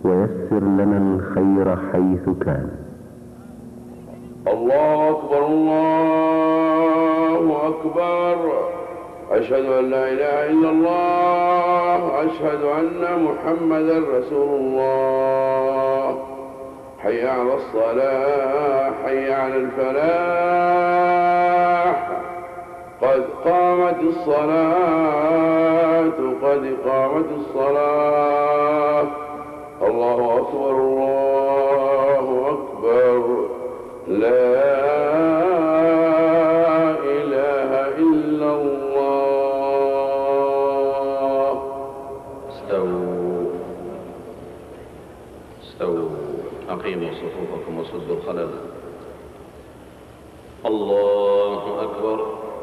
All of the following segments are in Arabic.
ويسر لنا الخير حيث كان. الله أكبر الله أكبر، أشهد أن لا إله إلا الله، أشهد أن محمدا رسول الله. حي على الصلاة، حي على الفلاح، قد قامت الصلاة، قد قامت الصلاة. الله أكبر الله أكبر، لا إله إلا الله. استووا أقيموا صفوفكم وسدوا الخلل. الله أكبر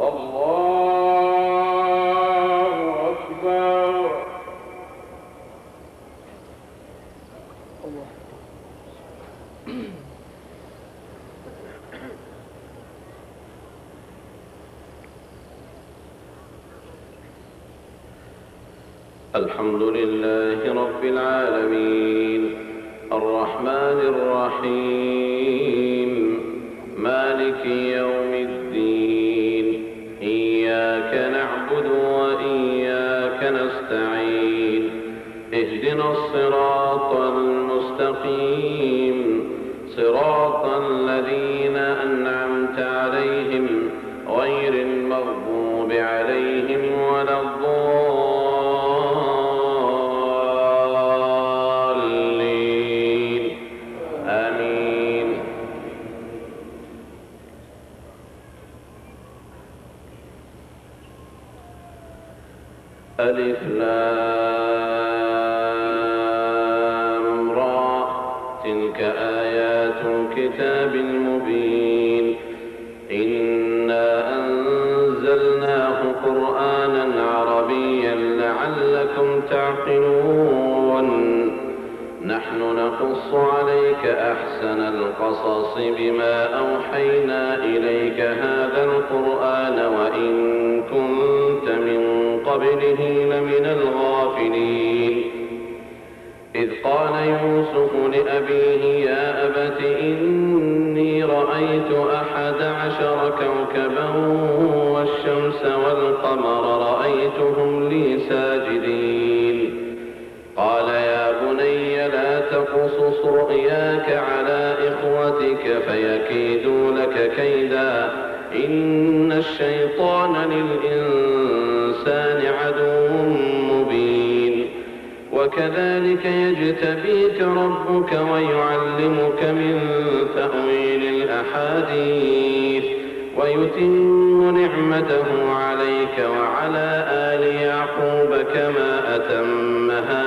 الله أكبر. الحمد لله رب العالمين، الرحمن الرحيم، مالك يوم الدين، إياك نعبد وإياك نستعين، اهدنا الصراط المستقيم، صراط الذين أنعمت عليهم غير المغضوب عليهم ولا الضالين، آمين. ألف لام را، تلك آيات الكتاب المبين. إنا أنزلناه قرآنا عربيا لعلكم تعقلون. نحن نقص عليك أحسن القصص بما أوحينا إليك هذا القرآن وإن كنت من قبله لمن الغافلين. إذ قال يوسف لأبيه يا أبت إني رأيت 11 كوكبا والشمس والقمر رأيتهم لي ساجدين. قال يا بني لا تقصص رؤياك على إخوتك فيكيدوا لك كيدا إن الشيطان للإنسان عدو مبين. وكذلك يجتبيك ربك ويعلمك من تأويل الأحاديث ويتم نعمته عليك وعلى آل يعقوب كما أتمها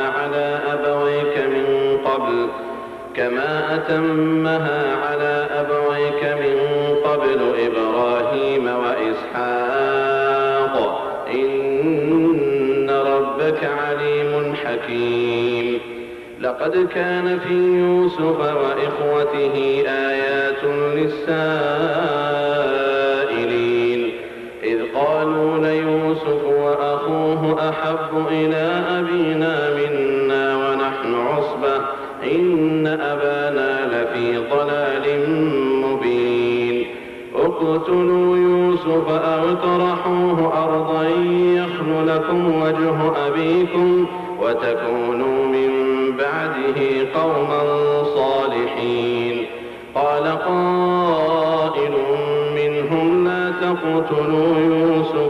على أبويك من قبل إبراهيم وإسحاق إن ربك عليم حكيم. لقد كان في يوسف وإخوته آيات للسائلين إذ قالوا ليوسف وأخوه أحب إلى أبينا منا ونحن عصبة إن أبانا لفي ضلال مبين. اقتلوا يوسف أو اطرحوه أرضا يخل لكم وجه أبيكم وتكونوا من بعده قوما صالحين. قال قائل منهم لا تقتلوا يوسف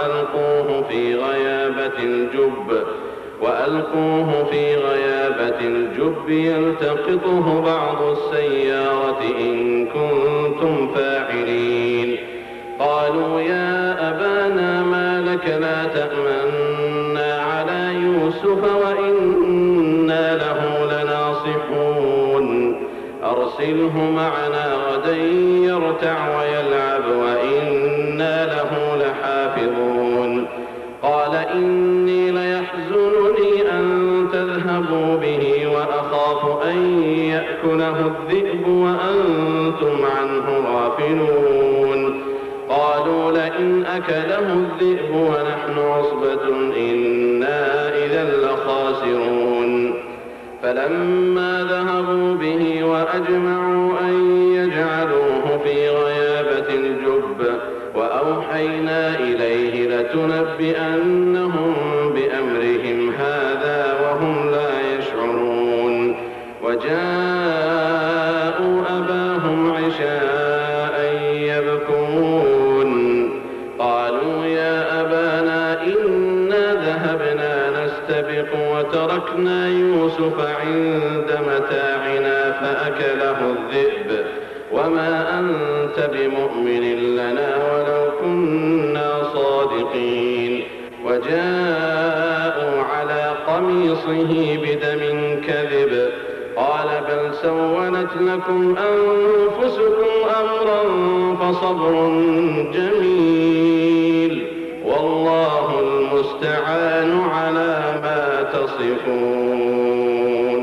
وألقوه في غيابة الجب يلتقطه بعض السيارة إن كنتم فاعلين. قالوا يا أبانا ما لك لا تأمنا على يوسف وإنا له لناصحون. أرسله معنا غدا يرتع ويلعب وإنا له لحافظون. قال إني ليحزنني أن تذهبوا به وأخاف أن يأكله الذئب وأنتم عنه غافلون. قالوا لئن أكله الذئب ونحن عصبة إنا إذا لخاسرون. فلما ذهبوا به وأجمعوا أن يجعلوه في غيابة الجب وأوحينا إليه لتنبئنهم بأمرهم هذا وهم لا يشعرون. وجاءوا أباهم عشاء يبكون قالوا يا أبانا إنا ذهبنا نستبق وتركنا يوسف عند متاعنا فأكله الذئب وما أنت بمؤمن لنا ولو كنا صادقين. وجاءوا على قميصه بدم كذب قال بل سولت لكم أنفسكم أمرا فصبر جميل والله المستعان على ما تصفون.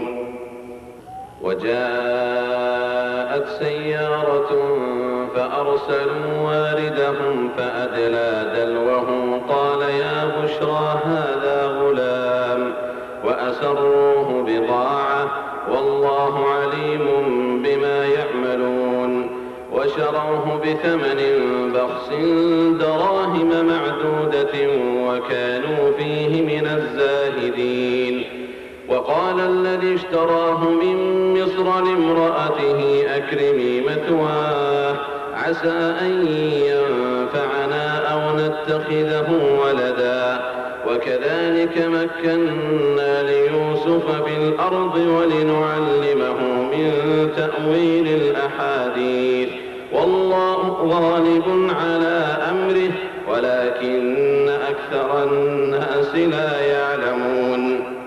وجاءت سيارة فأرسلوا واردهم فأدلى دلوه قال يا بشرى هذا غلام وأسروه بضاعة والله عليم بما يعملون. وشروه بثمن بخس دراهم معدودة وكانوا فيه من الزاهدين. وقال الذي اشتراه من مصر لامرأته أكرمي مثواه عسى أن ينفعنا أو نتخذه ولدا. وكذلك مكنا ليوسف في الأرض ولنعلمه من تأويل الأحاديث والله غالب على أمره ولكن أكثر الناس لا يعلمون.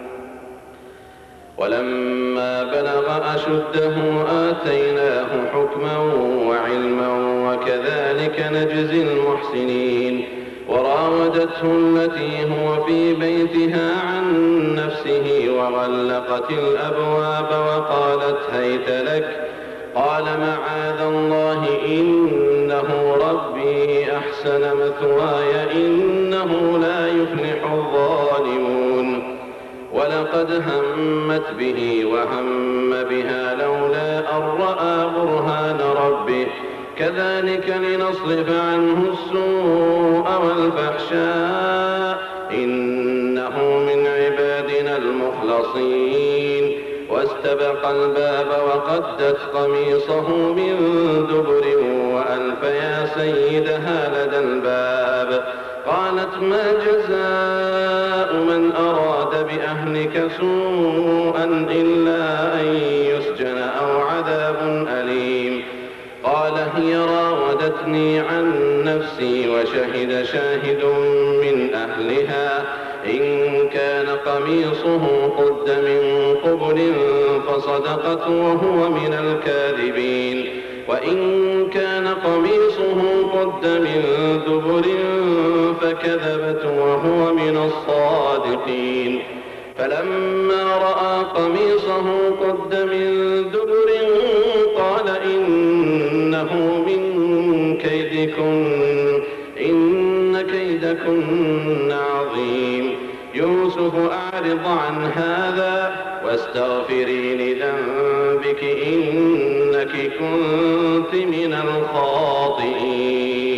ولما بلغ أشده آتيناه حكما وعلما وكذلك نجزي المحسنين. وراودته التي هو في بيتها عن نفسه وغلقت الأبواب وقالت هيت لك قال معاذ الله إنه ربي أحسن مثواي إنه لا يفلح الظالمون. ولقد همت به وهم بها لولا أن رأى برهان ربه كذلك لنصرف عنه السوء والفحشاء إنه من عبادنا المخلصين. واستبق الباب وقدت قميصه من دبر وألف يا سيدها لدى الباب قالت ما جزاء من أراد بأهلك سوءا إلا أن يسجن أو عذاب أليم. قال هي راودتني عن نفسي وشهد شاهد من أهلها إن كان قميصه قد من قبل فصدقت وهو من الكاذبين وإن كان قميصه قد من دبر فكذبت وهو من الصادقين. فلما رأى قميصه قد من دبر قال إنه من كيدكن إن كيدكن عظيم. يوسف أعرض عن هذا واستغفري لذنبك إنك كنت من الخاطئين.